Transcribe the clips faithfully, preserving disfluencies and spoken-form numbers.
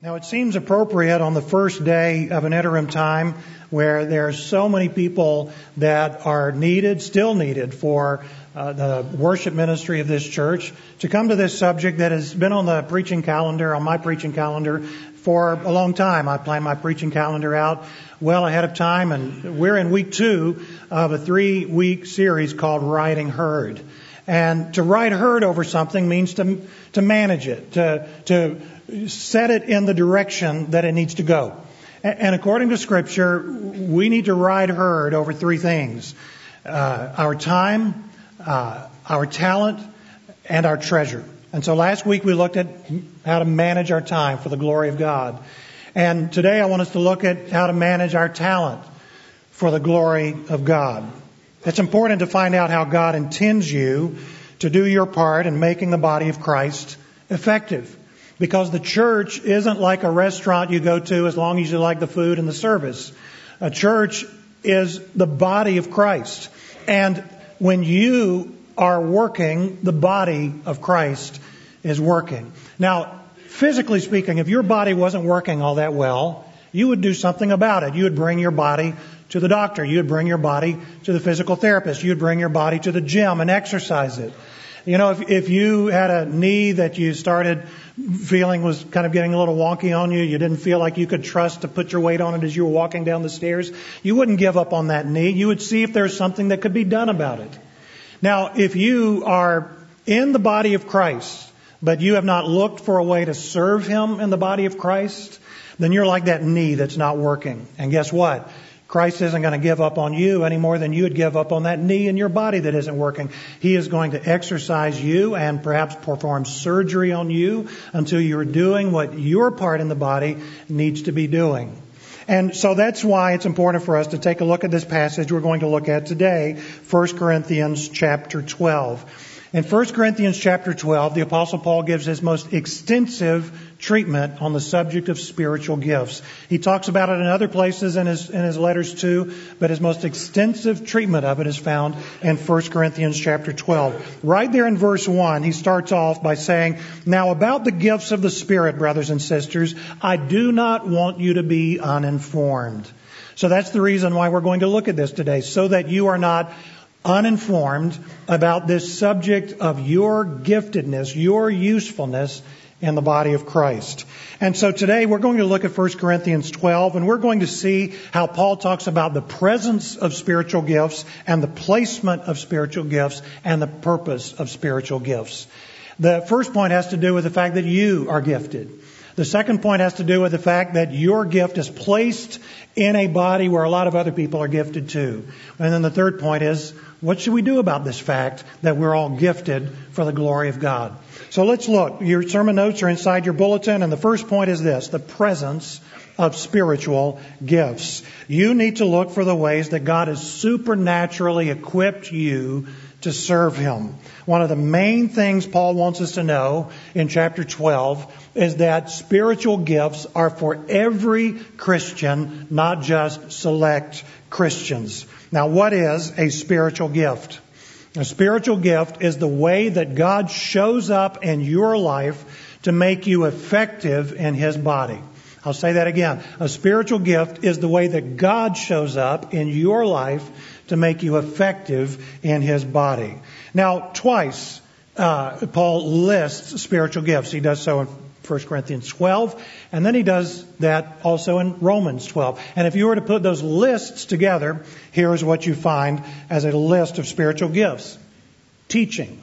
Now, it seems appropriate on the first day of an interim time where there are so many people that are needed, still needed for uh, the worship ministry of this church, to come to this subject that has been on the preaching calendar, on my preaching calendar, for a long time. I plan my preaching calendar out well ahead of time, and we're in week two of a three-week series called Riding Herd. And to ride herd over something means to to manage it, to to set it in the direction that it needs to go. And according to Scripture, we need to ride herd over three things: uh, our time, uh, our talent, and our treasure. And so last week we looked at how to manage our time for the glory of God. And today I want us to look at how to manage our talent for the glory of God. It's important to find out how God intends you to do your part in making the body of Christ effective. Because the church isn't like a restaurant you go to as long as you like the food and the service. A church is the body of Christ. And when you are working, the body of Christ is working. Now, physically speaking, if your body wasn't working all that well, you would do something about it. You would bring your body to the doctor. You would bring your body to the physical therapist. You would bring your body to the gym and exercise it. You know, if, if you had a knee that you started feeling was kind of getting a little wonky on you, you didn't feel like you could trust to put your weight on it as you were walking down the stairs, you wouldn't give up on that knee. You would see if there's something that could be done about it. Now, if you are in the body of Christ, but you have not looked for a way to serve Him in the body of Christ, then you're like that knee that's not working. And guess what? Christ isn't going to give up on you any more than you would give up on that knee in your body that isn't working. He is going to exercise you and perhaps perform surgery on you until you're doing what your part in the body needs to be doing. And so that's why it's important for us to take a look at this passage we're going to look at today, First Corinthians chapter twelve. In First Corinthians chapter twelve, the Apostle Paul gives his most extensive treatment on the subject of spiritual gifts. He talks about it in other places in his in his letters too, but his most extensive treatment of it is found in First Corinthians chapter twelve. Right there in verse one, he starts off by saying, "Now about the gifts of the Spirit, brothers and sisters, I do not want you to be uninformed." So that's the reason why we're going to look at this today, so that you are not uninformed about this subject of your giftedness, your usefulness in the body of Christ. And so today we're going to look at First Corinthians twelve, and we're going to see how Paul talks about the presence of spiritual gifts and the placement of spiritual gifts and the purpose of spiritual gifts. The first point has to do with the fact that you are gifted. The second point has to do with the fact that your gift is placed in a body where a lot of other people are gifted too. And then the third point is, what should we do about this fact that we're all gifted for the glory of God? So let's look. Your sermon notes are inside your bulletin, and the first point is this: the presence of spiritual gifts. You need to look for the ways that God has supernaturally equipped you to serve Him. One of the main things Paul wants us to know in chapter twelve is that spiritual gifts are for every Christian, not just select Christians. Now, what is a spiritual gift? A spiritual gift is the way that God shows up in your life to make you effective in His body. I'll say that again. A spiritual gift is the way that God shows up in your life to make you effective in His body. Now, twice uh, Paul lists spiritual gifts. He does so in First Corinthians twelve, and then he does that also in Romans twelve. And if you were to put those lists together, here is what you find as a list of spiritual gifts: teaching,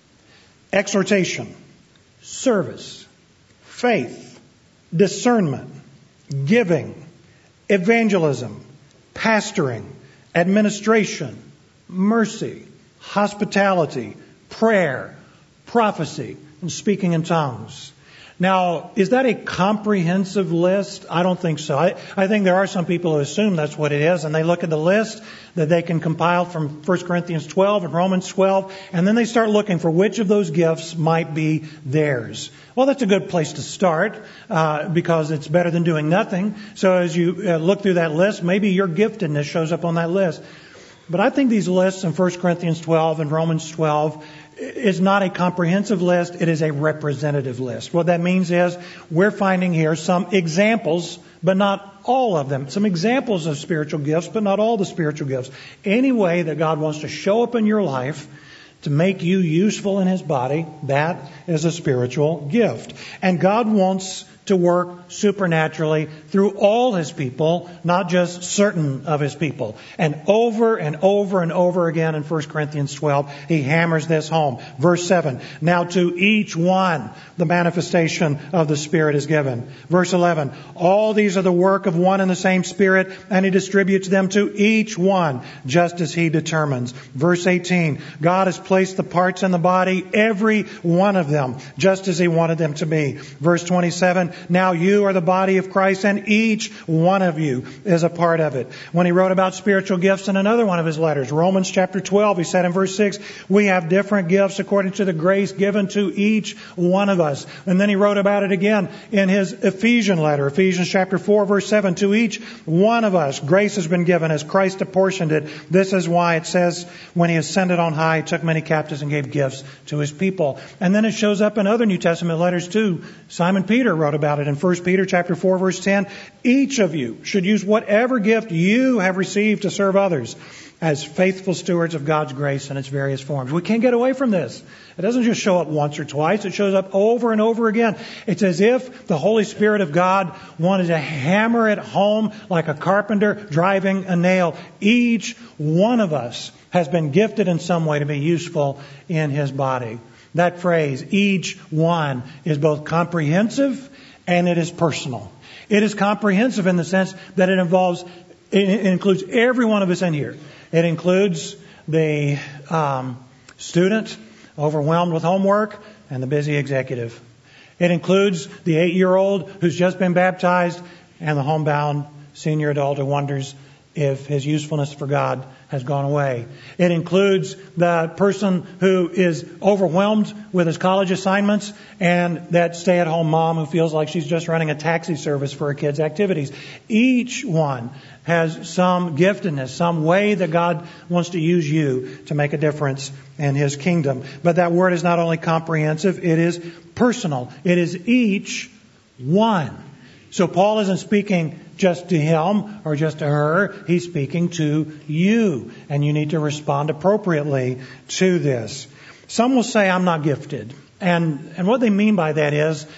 exhortation, service, faith, discernment, giving, evangelism, pastoring, administration, mercy, hospitality, prayer, prophecy, and speaking in tongues. Now, is that a comprehensive list? I don't think so. I, I think there are some people who assume that's what it is, and they look at the list that they can compile from First Corinthians twelve and Romans twelve, and then they start looking for which of those gifts might be theirs. Well, that's a good place to start, uh, because it's better than doing nothing. So as you uh, look through that list, maybe your giftedness shows up on that list. But I think these lists in First Corinthians twelve and Romans twelve is not a comprehensive list. It is a representative list. What that means is we're finding here some examples, but not all of them. Some examples of spiritual gifts, but not all the spiritual gifts. Any way that God wants to show up in your life to make you useful in His body, that is a spiritual gift. And God wants to work supernaturally through all His people, not just certain of His people. And over and over and over again in First Corinthians twelve, He hammers this home. Verse seven, now to each one the manifestation of the Spirit is given. Verse eleven, all these are the work of one and the same Spirit, and He distributes them to each one just as He determines. Verse eighteen, God has placed the parts in the body, every one of them, just as He wanted them to be. Verse twenty-seven, now you are the body of Christ, and each one of you is a part of it. When he wrote about spiritual gifts in another one of his letters, Romans chapter twelve, he said in verse six, we have different gifts according to the grace given to each one of us. And then he wrote about it again in his Ephesian letter, Ephesians chapter four, verse seven, to each one of us grace has been given as Christ apportioned it. This is why it says, when He ascended on high, He took many captives and gave gifts to His people. And then it shows up in other New Testament letters too. Simon Peter wrote about it in First Peter chapter four, verse ten. Each of you should use whatever gift you have received to serve others as faithful stewards of God's grace in its various forms. We can't get away from this. It doesn't just show up once or twice. It shows up over and over again. It's as if the Holy Spirit of God wanted to hammer it home like a carpenter driving a nail. Each one of us has been gifted in some way to be useful in His body. That phrase, each one, is both comprehensive and it is personal. It is comprehensive in the sense that it involves, it includes every one of us in here. It includes the um, student overwhelmed with homework and the busy executive. It includes the eight-year-old who's just been baptized and the homebound senior adult who wonders if his usefulness for God has gone away. It includes the person who is overwhelmed with his college assignments and that stay-at-home mom who feels like she's just running a taxi service for her kids' activities. Each one has some giftedness, some way that God wants to use you to make a difference in His kingdom. But that word is not only comprehensive, it is personal. It is each one. So Paul isn't speaking just to him or just to her. He's speaking to you, and you need to respond appropriately to this. Some will say, I'm not gifted. And, and what they mean by that is,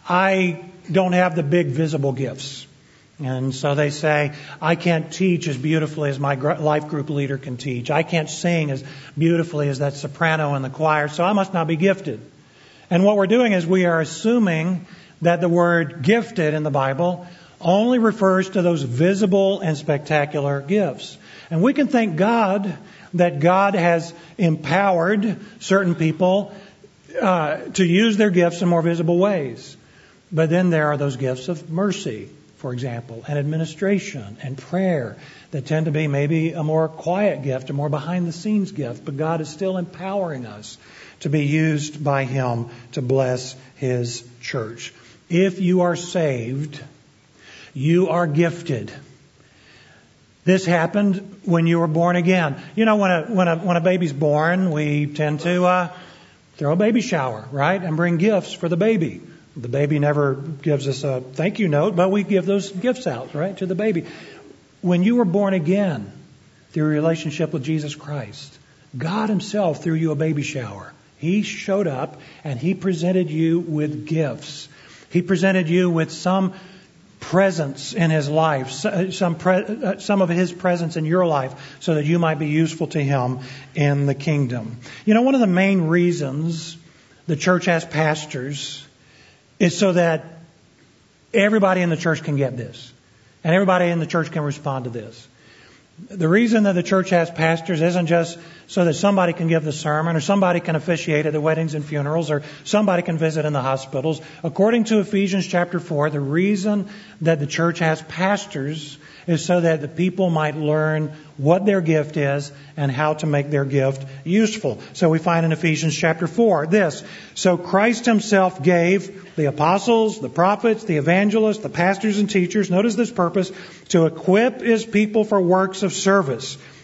I don't have the big visible gifts. And so they say, I can't teach as beautifully as my life group leader can teach. I can't sing as beautifully as that soprano in the choir, so I must not be gifted. And what we're doing is we are assuming that the word gifted in the Bible only refers to those visible and spectacular gifts. And we can thank God that God has empowered certain people uh, to use their gifts in more visible ways. But then there are those gifts of mercy, for example, and administration and prayer that tend to be maybe a more quiet gift, a more behind-the-scenes gift. But God is still empowering us to be used by Him to bless His church. If you are saved, you are gifted. This happened when you were born again. You know, when a when a when a baby's born, we tend to uh, throw a baby shower, right, and bring gifts for the baby. The baby never gives us a thank you note, but we give those gifts out, right, to the baby. When you were born again through a relationship with Jesus Christ, God Himself threw you a baby shower. He showed up and He presented you with gifts. He presented you with some presence in His life, some pre- some of His presence in your life, so that you might be useful to Him in the kingdom. You know, one of the main reasons the church has pastors is so that everybody in the church can get this, and everybody in the church can respond to this. The reason that the church has pastors isn't just so that somebody can give the sermon or somebody can officiate at the weddings and funerals or somebody can visit in the hospitals. According to Ephesians chapter four, the reason that the church has pastors is so that the people might learn what their gift is and how to make their gift useful. So we find in Ephesians chapter four this. So Christ Himself gave the apostles, the prophets, the evangelists, the pastors and teachers, notice this purpose, to equip His people for works of service,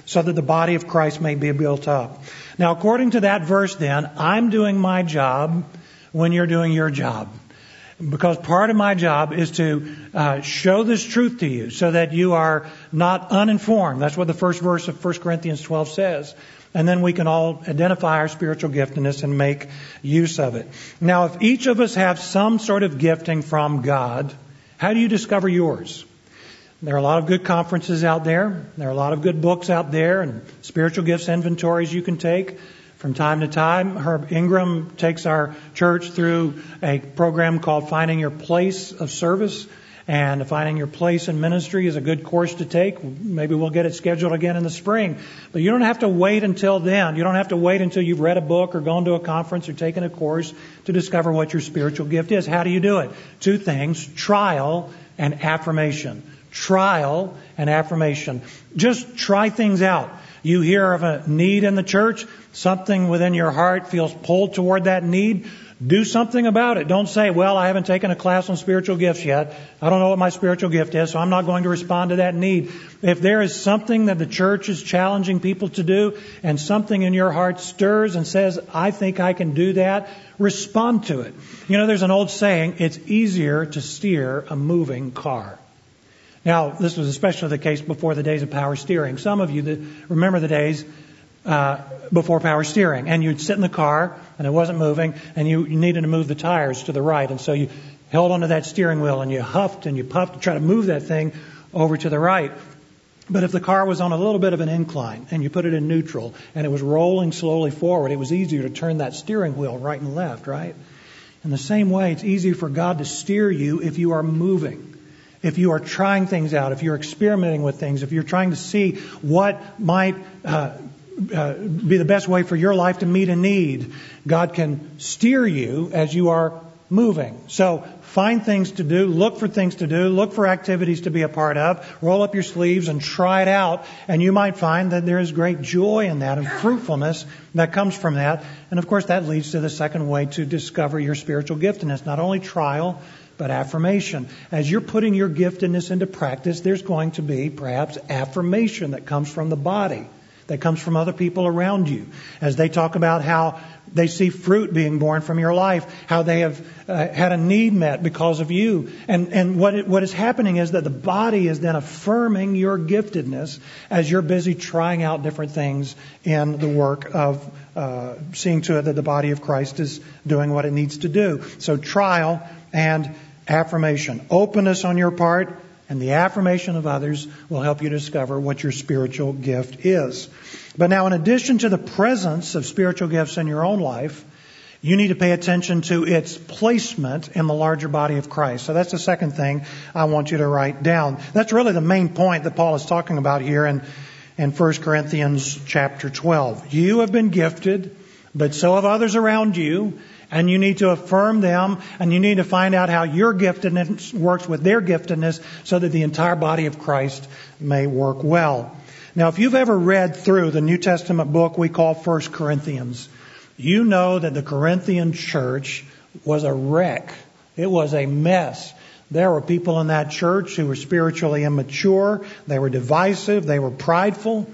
so that the body of Christ may be built up. Now, according to that verse then, I'm doing my job when you're doing your job. Because part of my job is to uh, show this truth to you so that you are not uninformed. That's what the first verse of First Corinthians twelve says. And then we can all identify our spiritual giftedness and make use of it. Now, if each of us have some sort of gifting from God, how do you discover yours? There are a lot of good conferences out there. There are a lot of good books out there and spiritual gifts inventories you can take. From time to time, Herb Ingram takes our church through a program called Finding Your Place of Service. And Finding Your Place in Ministry is a good course to take. Maybe we'll get it scheduled again in the spring. But you don't have to wait until then. You don't have to wait until you've read a book or gone to a conference or taken a course to discover what your spiritual gift is. How do you do it? Two things: trial and affirmation. Trial and affirmation. Just try things out. You hear of a need in the church, something within your heart feels pulled toward that need. Do something about it. Don't say, well, I haven't taken a class on spiritual gifts yet. I don't know what my spiritual gift is, so I'm not going to respond to that need. If there is something that the church is challenging people to do and something in your heart stirs and says, I think I can do that, respond to it. You know, there's an old saying, it's easier to steer a moving car. Now, this was especially the case before the days of power steering. Some of you that remember the days uh, before power steering, and you'd sit in the car and it wasn't moving, and you, you needed to move the tires to the right, and so you held onto that steering wheel and you huffed and you puffed to try to move that thing over to the right. But if the car was on a little bit of an incline and you put it in neutral and it was rolling slowly forward, it was easier to turn that steering wheel right and left, right? In the same way, it's easier for God to steer you if you are moving. If you are trying things out, if you're experimenting with things, if you're trying to see what might uh, uh, be the best way for your life to meet a need, God can steer you as you are moving. So find things to do, look for things to do, look for activities to be a part of, roll up your sleeves and try it out, and you might find that there is great joy in that and fruitfulness that comes from that. And of course that leads to the second way to discover your spiritual giftedness, not only trial, but affirmation. As you're putting your giftedness into practice, there's going to be perhaps affirmation that comes from the body, that comes from other people around you, as they talk about how they see fruit being born from your life, how they have uh, had a need met because of you. And, and what, it, what is happening is that the body is then affirming your giftedness as you're busy trying out different things in the work of uh, seeing to it that the body of Christ is doing what it needs to do. So trial and affirmation. Openness on your part and the affirmation of others will help you discover what your spiritual gift is. But now, in addition to the presence of spiritual gifts in your own life, you need to pay attention to its placement in the larger body of Christ. So that's the second thing I want you to write down. That's really the main point that Paul is talking about here in, in First Corinthians chapter twelve. You have been gifted, but so have others around you. And you need to affirm them, and you need to find out how your giftedness works with their giftedness so that the entire body of Christ may work well. Now, if you've ever read through the New Testament book we call First Corinthians, you know that the Corinthian church was a wreck. It was a mess. There were people in that church who were spiritually immature. They were divisive. They were prideful.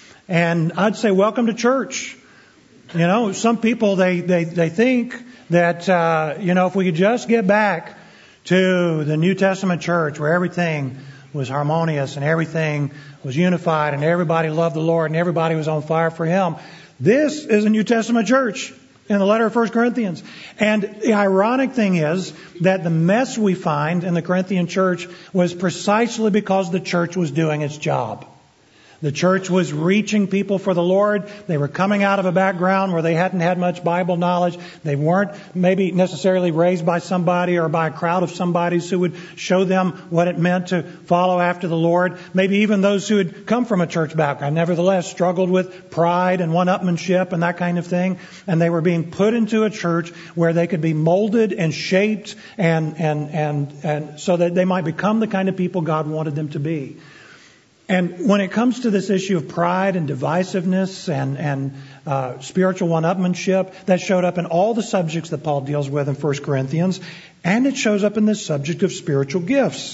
And I'd say, welcome to church. You know, some people, they, they, they think that, uh, you know, if we could just get back to the New Testament church where everything was harmonious and everything was unified and everybody loved the Lord and everybody was on fire for Him. This is a New Testament church in the letter of First Corinthians. And the ironic thing is that the mess we find in the Corinthian church was precisely because the church was doing its job. The church was reaching people for the Lord. They were coming out of a background where they hadn't had much Bible knowledge. They weren't maybe necessarily raised by somebody or by a crowd of somebodies who would show them what it meant to follow after the Lord. Maybe even those who had come from a church background, nevertheless struggled with pride and one-upmanship and that kind of thing. And they were being put into a church where they could be molded and shaped and, and, and, and so that they might become the kind of people God wanted them to be. And when it comes to this issue of pride and divisiveness and, and uh, spiritual one-upmanship, that showed up in all the subjects that Paul deals with in First Corinthians, and it shows up in this subject of spiritual gifts.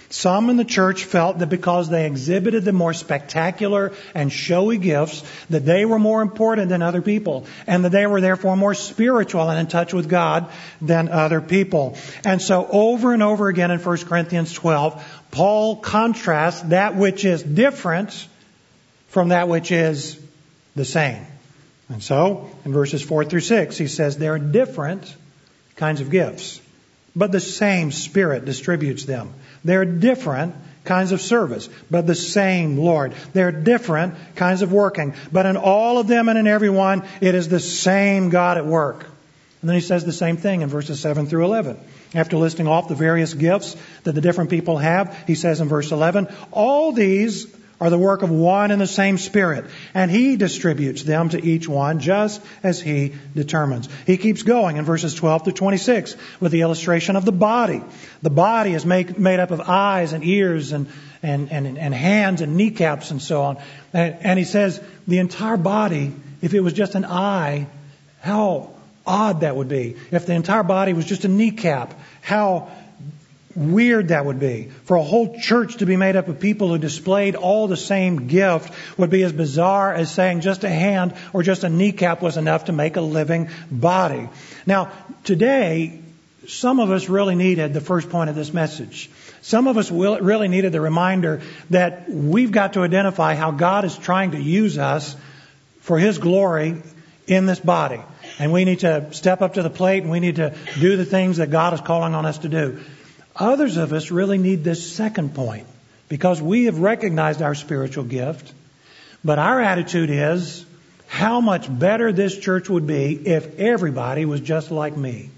Some in the church felt that because they exhibited the more spectacular and showy gifts, that they were more important than other people, and that they were therefore more spiritual and in touch with God than other people. And so over and over again in First Corinthians twelve, Paul contrasts that which is different from that which is the same. And so in verses four through six, he says there are different kinds of gifts, but the same Spirit distributes them. There are different kinds of service, but the same Lord. There are different kinds of working, but in all of them and in every one, it is the same God at work. And then he says the same thing in verses seven through eleven. After listing off the various gifts that the different people have, he says in verse eleven, all these are the work of one and the same Spirit, and He distributes them to each one just as He determines. He keeps going in verses twelve to twenty-six with the illustration of the body. The body is make, made up of eyes and ears and, and, and, and hands and kneecaps and so on. And, and he says the entire body, if it was just an eye, how odd that would be. If the entire body was just a kneecap, how weird that would be. For a whole church to be made up of people who displayed all the same gift would be as bizarre as saying just a hand or just a kneecap was enough to make a living body. Now, today, some of us really needed the first point of this message. Some of us will, really needed the reminder that we've got to identify how God is trying to use us for His glory in this body. And we need to step up to the plate and we need to do the things that God is calling on us to do. Others of us really need this second point because we have recognized our spiritual gift, but our attitude is how much better this church would be if everybody was just like me.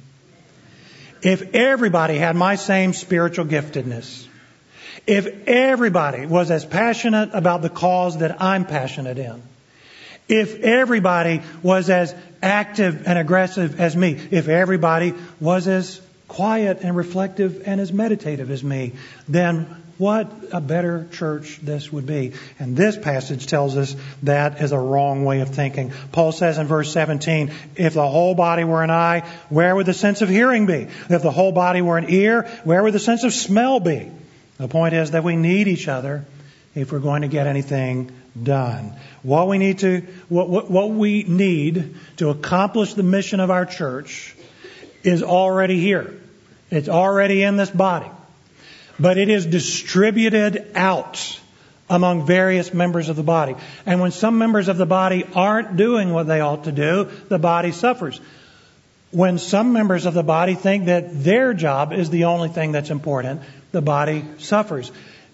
If everybody had my same spiritual giftedness. If everybody was as passionate about the cause that I'm passionate in. If everybody was as active and aggressive as me. If everybody was as quiet and reflective and as meditative as me, then what a better church this would be. And this passage tells us that is a wrong way of thinking. Paul says in verse seventeen, if the whole body were an eye, where would the sense of hearing be? If the whole body were an ear, where would the sense of smell be? The point is that we need each other if we're going to get anything done. What we need to, what, what, what we need to accomplish the mission of our church is already here. It's already in this body. But it is distributed out among various members of the body. And when some members of the body aren't doing what they ought to do, the body suffers. When some members of the body think that their job is the only thing that's important, the body suffers.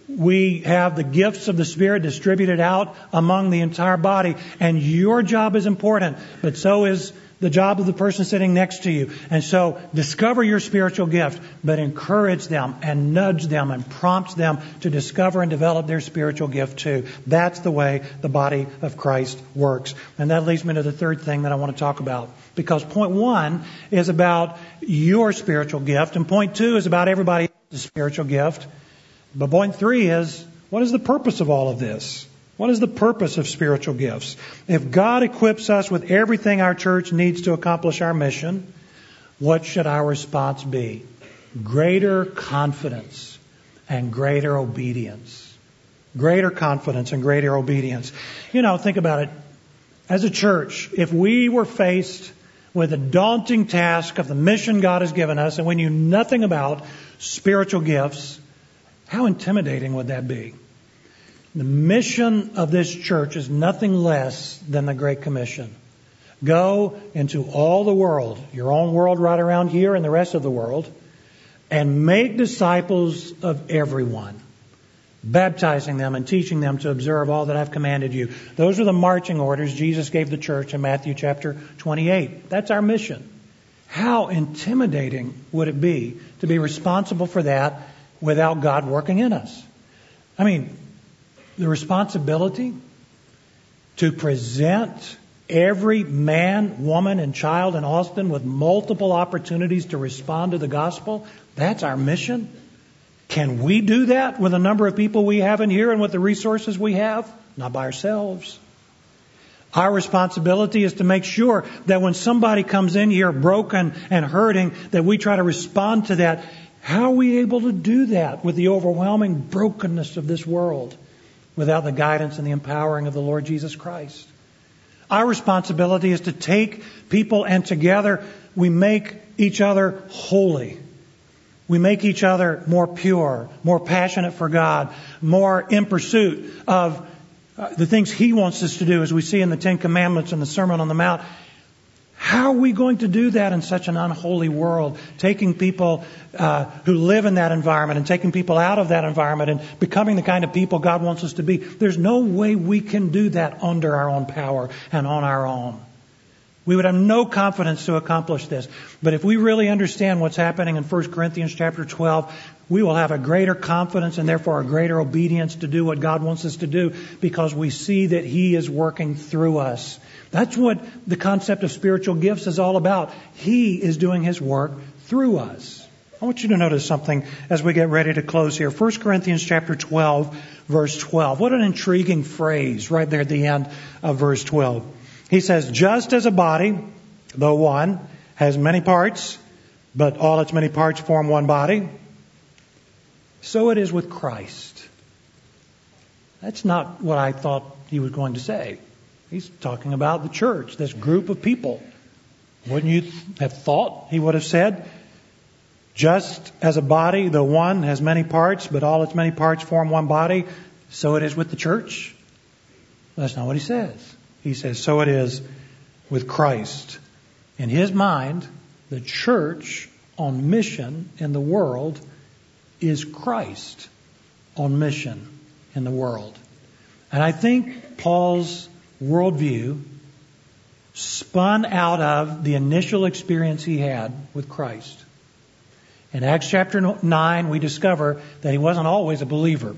We have the gifts of the Spirit distributed out among the entire body. And your job is important, but so is the job of the person sitting next to you. And so discover your spiritual gift, but encourage them and nudge them and prompt them to discover and develop their spiritual gift too. That's the way the body of Christ works. And that leads me to the third thing that I want to talk about. Because point one is about your spiritual gift, and point two is about everybody else's spiritual gift. But point three is, what is the purpose of all of this? What is the purpose of spiritual gifts? If God equips us with everything our church needs to accomplish our mission, what should our response be? Greater confidence and greater obedience. Greater confidence and greater obedience. You know, think about it. As a church, if we were faced with the daunting task of the mission God has given us and we knew nothing about spiritual gifts, how intimidating would that be? The mission of this church is nothing less than the Great Commission. Go into all the world, your own world right around here and the rest of the world, and make disciples of everyone, baptizing them and teaching them to observe all that I've commanded you. Those are the marching orders Jesus gave the church in Matthew chapter twenty-eight. That's our mission. How intimidating would it be to be responsible for that without God working in us? I mean, the responsibility to present every man, woman, and child in Austin with multiple opportunities to respond to the gospel, that's our mission. Can we do that with the number of people we have in here and with the resources we have? Not by ourselves. Our responsibility is to make sure that when somebody comes in here broken and hurting, that we try to respond to that How are we able to do that with the overwhelming brokenness of this world without the guidance and the empowering of the Lord Jesus Christ? Our responsibility is to take people, and together we make each other holy. We make each other more pure, more passionate for God, more in pursuit of uh, the things He wants us to do, as we see in the Ten Commandments and the Sermon on the Mount. How are we going to do that in such an unholy world? Taking people uh, who live in that environment and taking people out of that environment and becoming the kind of people God wants us to be. There's no way we can do that under our own power and on our own. We would have no confidence to accomplish this. But if we really understand what's happening in First Corinthians chapter twelve, we will have a greater confidence and therefore a greater obedience to do what God wants us to do, because we see that He is working through us. That's what the concept of spiritual gifts is all about. He is doing His work through us. I want you to notice something as we get ready to close here. First Corinthians chapter twelve, verse twelve. What an intriguing phrase right there at the end of verse twelve. He says, just as a body, though one, has many parts, but all its many parts form one body, so it is with Christ. That's not what I thought he was going to say. He's talking about the church, this group of people. Wouldn't you have thought he would have said, just as a body, though one has many parts, but all its many parts form one body, so it is with the church? That's not what he says. He says, so it is with Christ. In his mind, the church on mission in the world is Christ on mission in the world. And I think Paul's worldview spun out of the initial experience he had with Christ. In Acts chapter nine, we discover that he wasn't always a believer.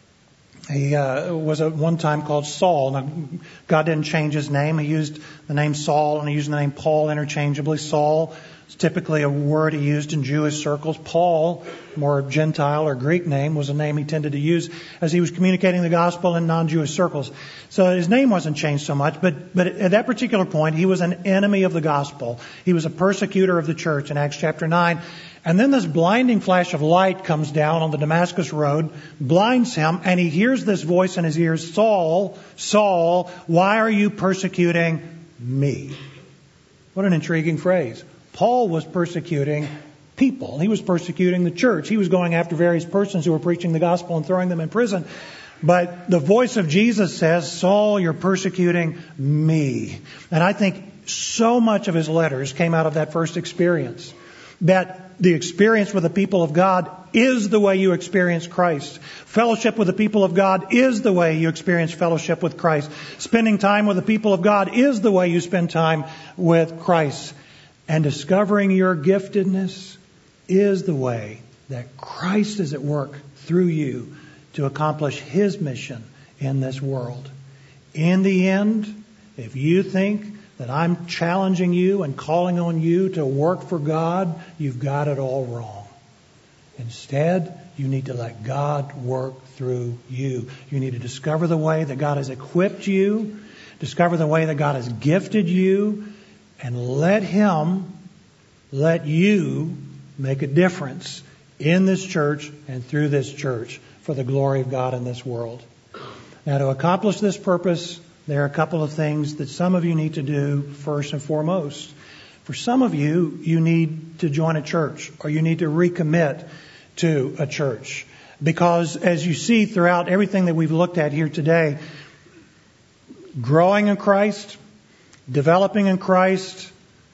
He uh, was at one time called Saul. Now, God didn't change his name. He used the name Saul and he used the name Paul interchangeably. Saul is typically a word he used in Jewish circles. Paul, more Gentile or Greek name, was a name he tended to use as he was communicating the gospel in non-Jewish circles. So his name wasn't changed so much, but but at that particular point, he was an enemy of the gospel. He was a persecutor of the church in Acts chapter nine. And then this blinding flash of light comes down on the Damascus road, blinds him, and he hears this voice in his ears, Saul, Saul, why are you persecuting me? What an intriguing phrase. Paul was persecuting people. He was persecuting the church. He was going after various persons who were preaching the gospel and throwing them in prison. But the voice of Jesus says, Saul, you're persecuting me. And I think so much of his letters came out of that first experience. That the experience with the people of God is the way you experience Christ. Fellowship with the people of God is the way you experience fellowship with Christ. Spending time with the people of God is the way you spend time with Christ. And discovering your giftedness is the way that Christ is at work through you to accomplish His mission in this world. In the end, if you think that I'm challenging you and calling on you to work for God, you've got it all wrong. Instead, you need to let God work through you. You need to discover the way that God has equipped you, discover the way that God has gifted you, and let Him, let you make a difference in this church and through this church for the glory of God in this world. Now, to accomplish this purpose, there are a couple of things that some of you need to do first and foremost. For some of you, you need to join a church or you need to recommit to a church. Because as you see throughout everything that we've looked at here today, growing in Christ, developing in Christ,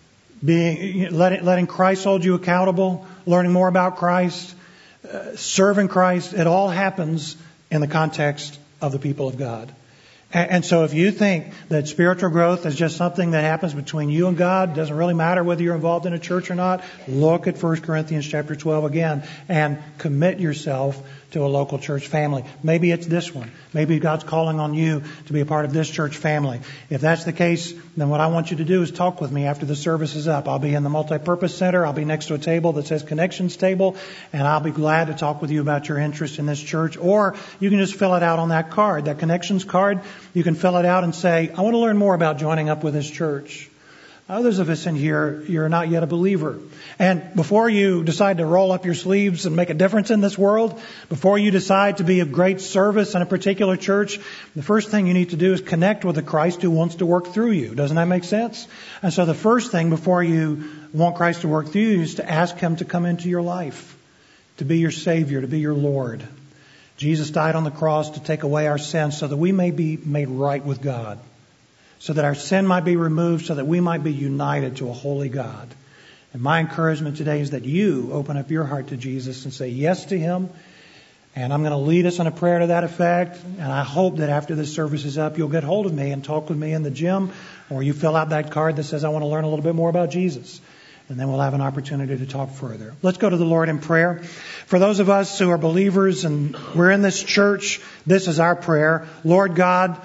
being letting, letting Christ hold you accountable, learning more about Christ, uh, serving Christ, it all happens in the context of the people of God. And so if you think that spiritual growth is just something that happens between you and God, doesn't really matter whether you're involved in a church or not, look at First Corinthians chapter twelve again and commit yourself to a local church family. Maybe it's this one. Maybe God's calling on you to be a part of this church family. If that's the case, then what I want you to do is talk with me after the service is up. I'll be in the multipurpose center. I'll be next to a table that says Connections Table, and I'll be glad to talk with you about your interest in this church. Or you can just fill it out on that card, that Connections card. You can fill it out and say, I want to learn more about joining up with this church. Others of us in here, you're not yet a believer. And before you decide to roll up your sleeves and make a difference in this world, before you decide to be of great service in a particular church, the first thing you need to do is connect with the Christ who wants to work through you. Doesn't that make sense? And so the first thing before you want Christ to work through you is to ask Him to come into your life, to be your Savior, to be your Lord. Jesus died on the cross to take away our sins so that we may be made right with God, so that our sin might be removed, so that we might be united to a holy God. And my encouragement today is that you open up your heart to Jesus and say yes to Him. And I'm going to lead us in a prayer to that effect. And I hope that after this service is up, you'll get hold of me and talk with me in the gym, or you fill out that card that says, I want to learn a little bit more about Jesus. And then we'll have an opportunity to talk further. Let's go to the Lord in prayer. For those of us who are believers and we're in this church, this is our prayer. Lord God,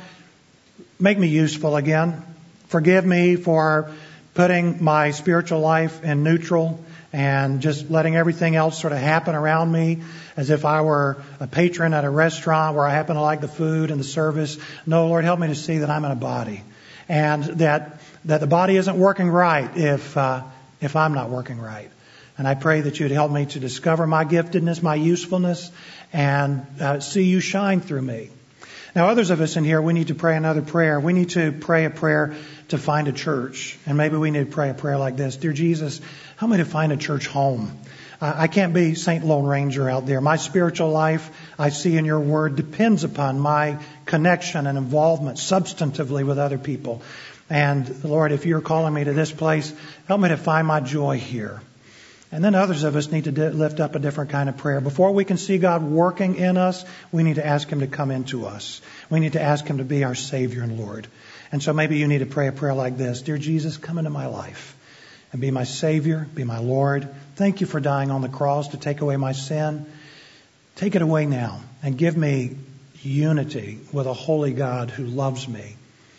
make me useful again. Forgive me for putting my spiritual life in neutral and just letting everything else sort of happen around me as if I were a patron at a restaurant where I happen to like the food and the service. No, Lord, help me to see that I'm in a body and that that the body isn't working right if uh, if I'm not working right. And I pray that you'd help me to discover my giftedness, my usefulness, and uh, see you shine through me. Now, others of us in here, we need to pray another prayer. We need to pray a prayer to find a church. And maybe we need to pray a prayer like this. Dear Jesus, help me to find a church home. I can't be Saint Lone Ranger out there. My spiritual life, I see in your word, depends upon my connection and involvement substantively with other people. And Lord, if you're calling me to this place, help me to find my joy here. And then others of us need to d- lift up a different kind of prayer. Before we can see God working in us, we need to ask Him to come into us. We need to ask Him to be our Savior and Lord. And so maybe you need to pray a prayer like this. Dear Jesus, come into my life and be my Savior, be my Lord. Thank you for dying on the cross to take away my sin. Take it away now and give me unity with a holy God who loves me.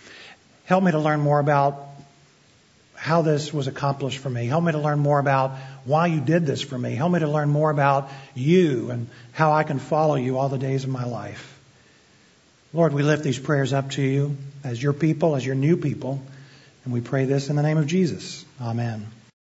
Help me to learn more about how this was accomplished for me. Help me to learn more about why you did this for me. Help me to learn more about you and how I can follow you all the days of my life. Lord, we lift these prayers up to you as your people, as your new people, and we pray this in the name of Jesus. Amen.